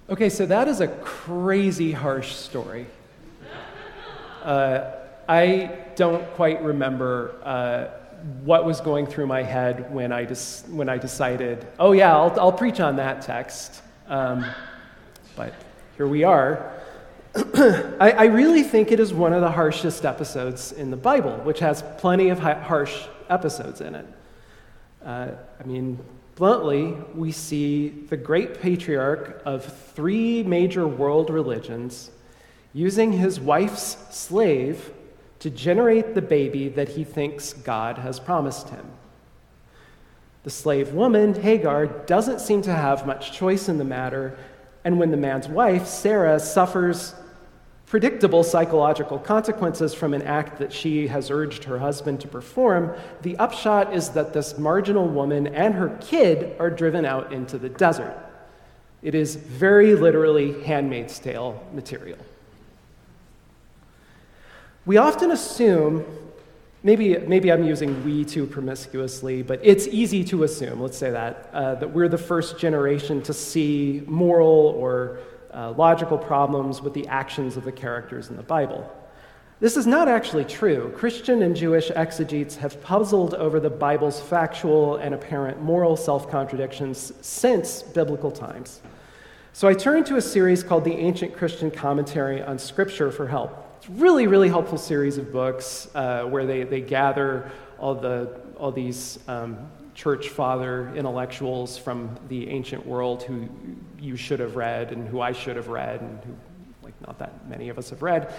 Okay, so that is a crazy harsh story. I don't quite remember what was going through my head when I decided, oh yeah, I'll preach on that text. But here we are. I really think it is one of the harshest episodes in the Bible, which has plenty of harsh episodes in it. Bluntly, we see the great patriarch of 3 major world religions using his wife's slave to generate the baby that he thinks God has promised him. The slave woman, Hagar, doesn't seem to have much choice in the matter, and when the man's wife, Sarah, suffers predictable psychological consequences from an act that she has urged her husband to perform, the upshot is that this marginal woman and her kid are driven out into the desert. It is very literally Handmaid's Tale material. We often assume, maybe I'm using we too promiscuously, but it's easy to assume, let's say that we're the first generation to see moral or logical problems with the actions of the characters in the Bible. This is not actually true. Christian and Jewish exegetes have puzzled over the Bible's factual and apparent moral self-contradictions since biblical times. So I turned to a series called the Ancient Christian Commentary on Scripture for help. It's a really, really helpful series of books where they gather all these church father intellectuals from the ancient world who you should have read and who I should have read and who, not that many of us have read,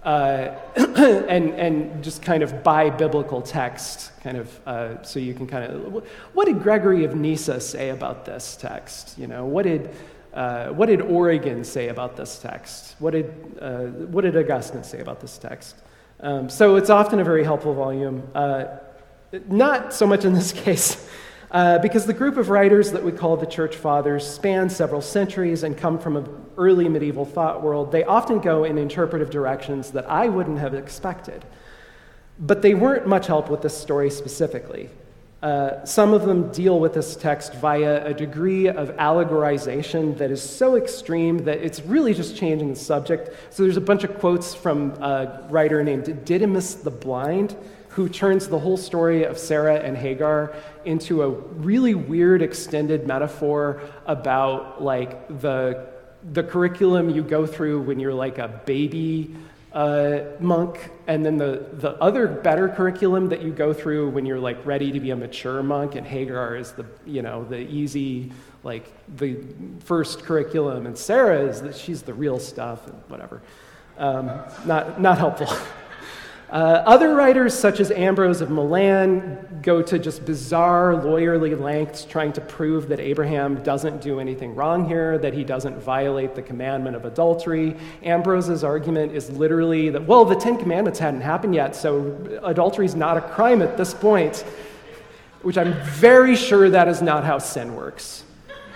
and just kind of by biblical text, so you can what did Gregory of Nyssa say about this text? What did Origen say about this text? What did Augustine say about this text? So it's often a very helpful volume. Not so much in this case, because the group of writers that we call the Church Fathers span several centuries and come from an early medieval thought world. They often go in interpretive directions that I wouldn't have expected. But they weren't much help with this story specifically. Some of them deal with this text via a degree of allegorization that is so extreme that it's really just changing the subject. So there's a bunch of quotes from a writer named Didymus the Blind, who turns the whole story of Sarah and Hagar into a really weird extended metaphor about the curriculum you go through when you're a baby monk, and then the other better curriculum that you go through when you're ready to be a mature monk, and Hagar is the easy, the first curriculum, and Sarah is she's the real stuff and whatever. Not helpful. Other writers, such as Ambrose of Milan, go to just bizarre lawyerly lengths trying to prove that Abraham doesn't do anything wrong here, that he doesn't violate the commandment of adultery. Ambrose's argument is literally that, the 10 Commandments hadn't happened yet, so adultery is not a crime at this point, which I'm very sure that is not how sin works.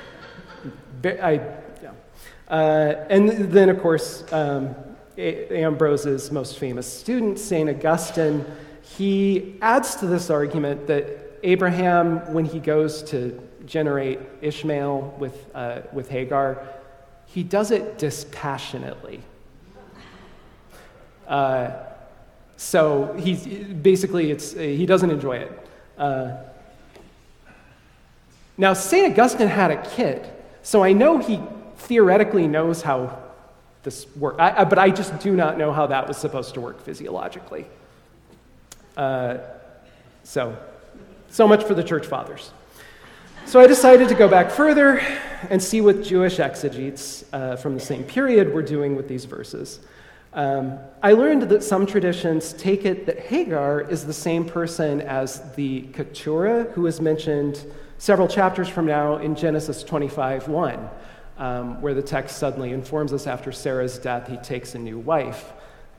And then, of course, Ambrose's most famous student, St. Augustine, he adds to this argument that Abraham, when he goes to generate Ishmael with Hagar, he does it dispassionately. So he doesn't enjoy it. Now, St. Augustine had a kid, so I know he theoretically knows how this work, but I just do not know how that was supposed to work physiologically. So much for the Church Fathers. So I decided to go back further and see what Jewish exegetes from the same period were doing with these verses. I learned that some traditions take it that Hagar is the same person as the Keturah, who is mentioned several chapters from now in Genesis 25:1. Where the text suddenly informs us after Sarah's death, he takes a new wife.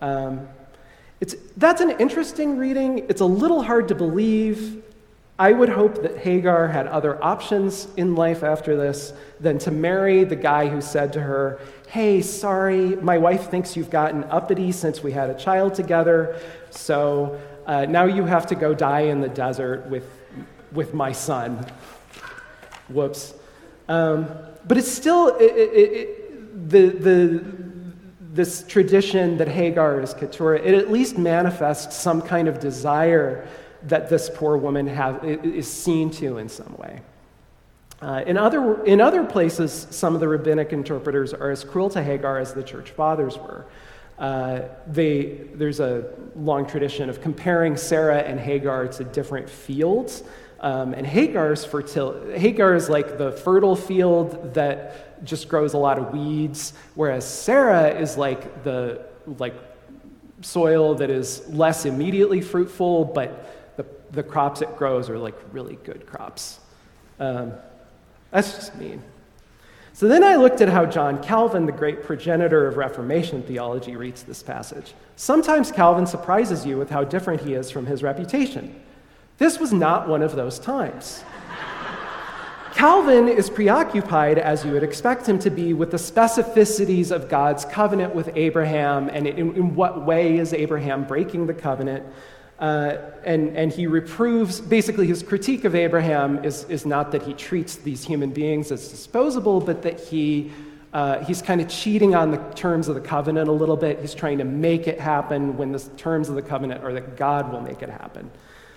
That's an interesting reading. It's a little hard to believe. I would hope that Hagar had other options in life after this than to marry the guy who said to her, "Hey, sorry, my wife thinks you've gotten uppity since we had a child together, so now you have to go die in the desert with my son." Whoops. But it's still, this tradition that Hagar is Keturah, it at least manifests some kind of desire that this poor woman is seen to in some way. In other places, some of the rabbinic interpreters are as cruel to Hagar as the church fathers were. There's a long tradition of comparing Sarah and Hagar to different fields. And Hagar is like the fertile field that just grows a lot of weeds, whereas Sarah is like the soil that is less immediately fruitful, but the crops it grows are like really good crops. That's just mean. So then I looked at how John Calvin, the great progenitor of Reformation theology, reads this passage. Sometimes Calvin surprises you with how different he is from his reputation. This was not one of those times. Calvin is preoccupied, as you would expect him to be, with the specificities of God's covenant with Abraham and in what way is Abraham breaking the covenant. And he reproves, basically his critique of Abraham is not that he treats these human beings as disposable, but that he's kind of cheating on the terms of the covenant a little bit. He's trying to make it happen when the terms of the covenant are that God will make it happen.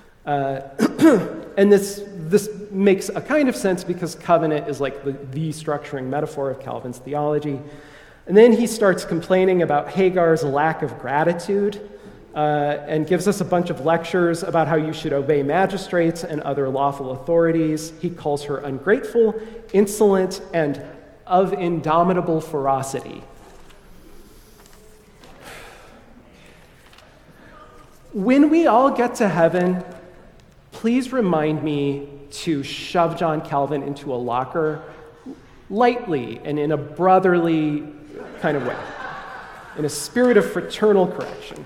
And this makes a kind of sense because covenant is like the structuring metaphor of Calvin's theology. And then he starts complaining about Hagar's lack of gratitude and gives us a bunch of lectures about how you should obey magistrates and other lawful authorities. He calls her ungrateful, insolent, and of indomitable ferocity. When we all get to heaven, please remind me to shove John Calvin into a locker lightly and in a brotherly kind of way, in a spirit of fraternal correction.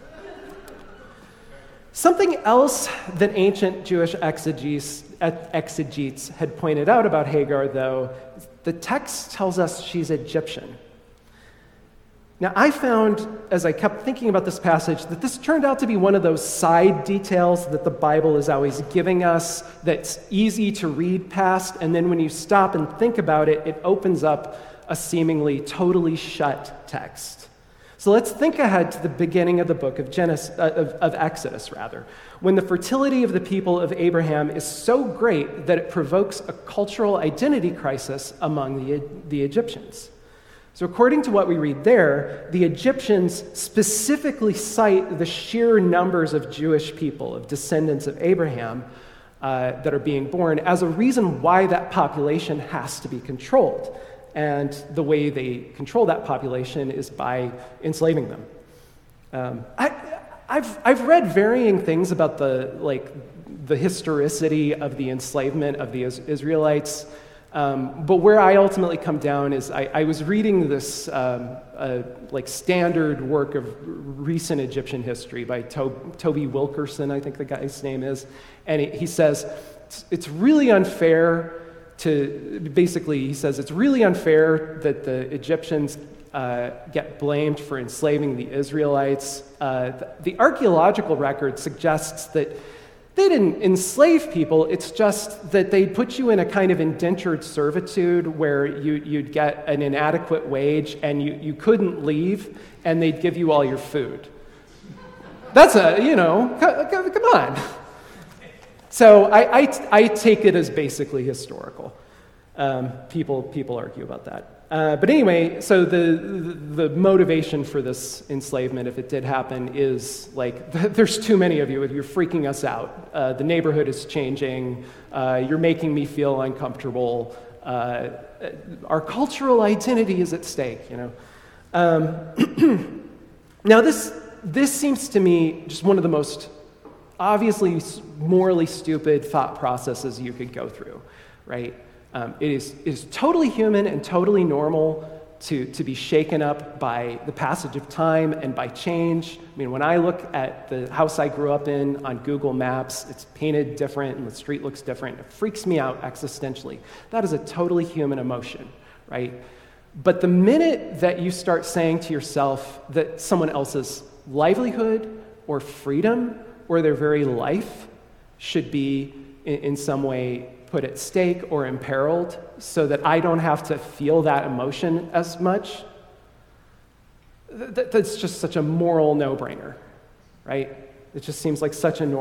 Something else that ancient Jewish exegetes had pointed out about Hagar, though, the text tells us she's Egyptian. Now, I found, as I kept thinking about this passage, that this turned out to be one of those side details that the Bible is always giving us that's easy to read past, and then when you stop and think about it, it opens up a seemingly totally shut text. So let's think ahead to the beginning of the book of Exodus, when the fertility of the people of Abraham is so great that it provokes a cultural identity crisis among the Egyptians. So according to what we read there, the Egyptians specifically cite the sheer numbers of Jewish people, of descendants of Abraham, that are being born as a reason why that population has to be controlled. And the way they control that population is by enslaving them. I've read varying things about the historicity of the enslavement of the Israelites. But where I ultimately come down is I was reading this standard work of recent Egyptian history by Toby Wilkerson, I think the guy's name is, and he says it's really unfair it's really unfair that the Egyptians get blamed for enslaving the Israelites. The archaeological record suggests that they didn't enslave people, it's just that they'd put you in a kind of indentured servitude where you'd get an inadequate wage and you couldn't leave, and they'd give you all your food. That's come on. So I take it as basically historical. People argue about that. But anyway, so the motivation for this enslavement, if it did happen, is there's too many of you. You're freaking us out. The neighborhood is changing. You're making me feel uncomfortable. Our cultural identity is at stake. Now this seems to me just one of the most obviously morally stupid thought processes you could go through, right? It is totally human and totally normal to be shaken up by the passage of time and by change. I mean, when I look at the house I grew up in on Google Maps, it's painted different and the street looks different. It freaks me out existentially. That is a totally human emotion, right? But the minute that you start saying to yourself that someone else's livelihood or freedom or their very life should be in some way put at stake or imperiled so that I don't have to feel that emotion as much, that's just such a moral no-brainer, right? It just seems like such a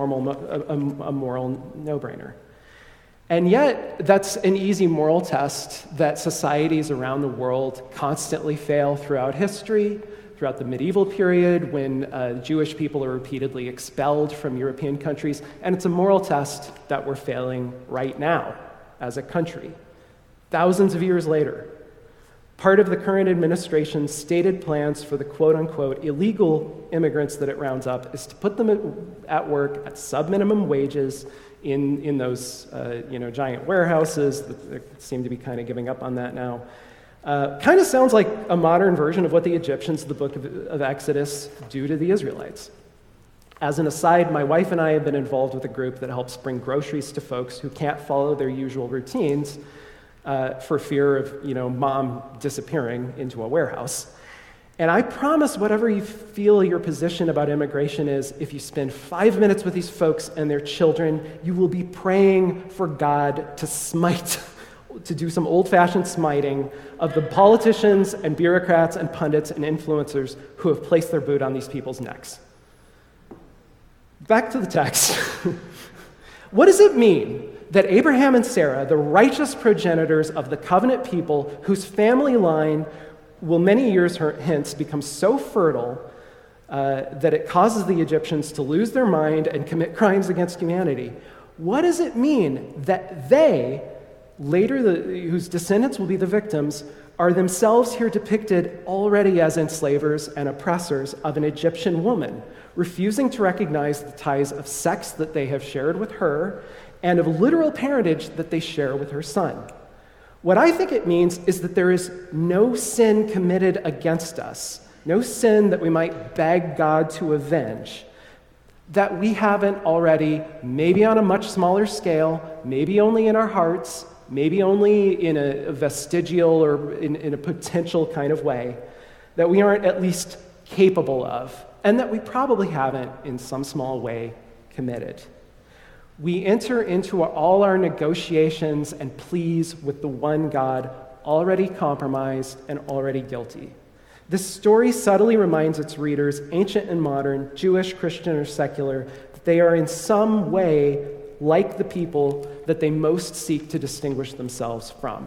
moral no-brainer. And yet, that's an easy moral test that societies around the world constantly fail throughout history, throughout the medieval period when Jewish people are repeatedly expelled from European countries, and it's a moral test that we're failing right now as a country, thousands of years later. Part of the current administration's stated plans for the quote-unquote illegal immigrants that it rounds up is to put them at work at sub-minimum wages in those giant warehouses that seem to be kind of giving up on that now. Kind of sounds like a modern version of what the Egyptians, the book of Exodus, do to the Israelites. As an aside, my wife and I have been involved with a group that helps bring groceries to folks who can't follow their usual routines for fear of, mom disappearing into a warehouse. And I promise whatever you feel your position about immigration is, if you spend 5 minutes with these folks and their children, you will be praying for God to smite, to do some old-fashioned smiting of the politicians and bureaucrats and pundits and influencers who have placed their boot on these people's necks. Back to the text. What does it mean that Abraham and Sarah, the righteous progenitors of the covenant people whose family line will many years hence become so fertile that it causes the Egyptians to lose their mind and commit crimes against humanity? What does it mean that they, later whose descendants will be the victims, are themselves here depicted already as enslavers and oppressors of an Egyptian woman, refusing to recognize the ties of sex that they have shared with her and of literal parentage that they share with her son? What I think it means is that there is no sin committed against us, no sin that we might beg God to avenge, that we haven't already, maybe on a much smaller scale, maybe only in our hearts, maybe only in a vestigial or in a potential kind of way, that we aren't at least capable of, and that we probably haven't in some small way committed. We enter into all our negotiations and pleas with the one God already compromised and already guilty. This story subtly reminds its readers, ancient and modern, Jewish, Christian, or secular, that they are in some way like the people that they most seek to distinguish themselves from.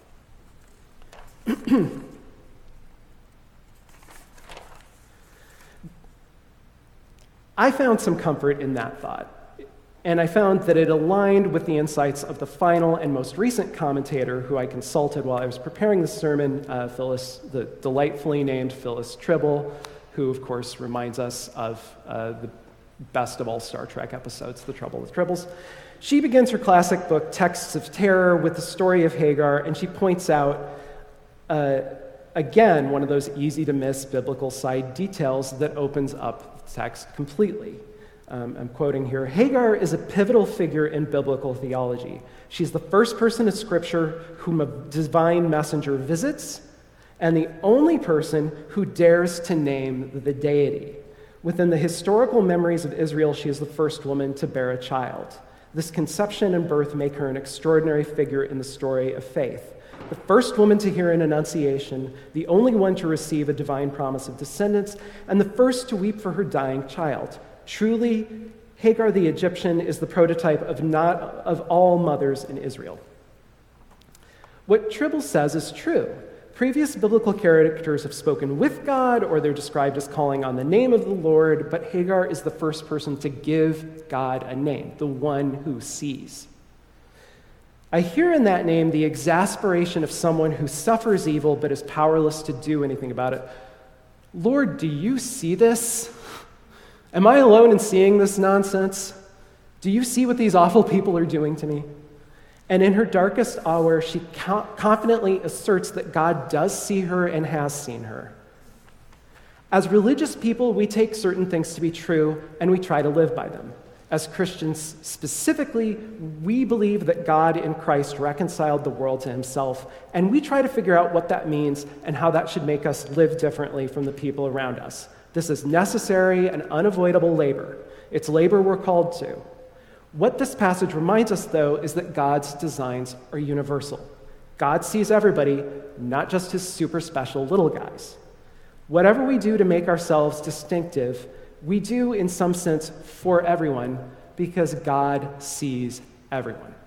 I found some comfort in that thought, and I found that it aligned with the insights of the final and most recent commentator who I consulted while I was preparing the sermon, the delightfully named Phyllis Tribble, who, of course, reminds us of the best of all Star Trek episodes, The Trouble with Tribbles. She begins her classic book, Texts of Terror, with the story of Hagar, and she points out, again, one of those easy-to-miss biblical side details that opens up the text completely. I'm quoting here, Hagar is a pivotal figure in biblical theology. She's the first person in Scripture whom a divine messenger visits, and the only person who dares to name the deity. Within the historical memories of Israel, she is the first woman to bear a child. This conception and birth make her an extraordinary figure in the story of faith. The first woman to hear an annunciation, the only one to receive a divine promise of descendants, and the first to weep for her dying child. Truly, Hagar the Egyptian is the prototype of all mothers in Israel. What Tribble says is true. Previous biblical characters have spoken with God, or they're described as calling on the name of the Lord, but Hagar is the first person to give God a name, the one who sees. I hear in that name the exasperation of someone who suffers evil but is powerless to do anything about it. Lord, do you see this? Am I alone in seeing this nonsense? Do you see what these awful people are doing to me? And in her darkest hour, she confidently asserts that God does see her and has seen her. As religious people, we take certain things to be true and we try to live by them. As Christians specifically, we believe that God in Christ reconciled the world to himself, and we try to figure out what that means and how that should make us live differently from the people around us. This is necessary and unavoidable labor. It's labor we're called to. What this passage reminds us, though, is that God's designs are universal. God sees everybody, not just his super special little guys. Whatever we do to make ourselves distinctive, we do in some sense for everyone because God sees everyone.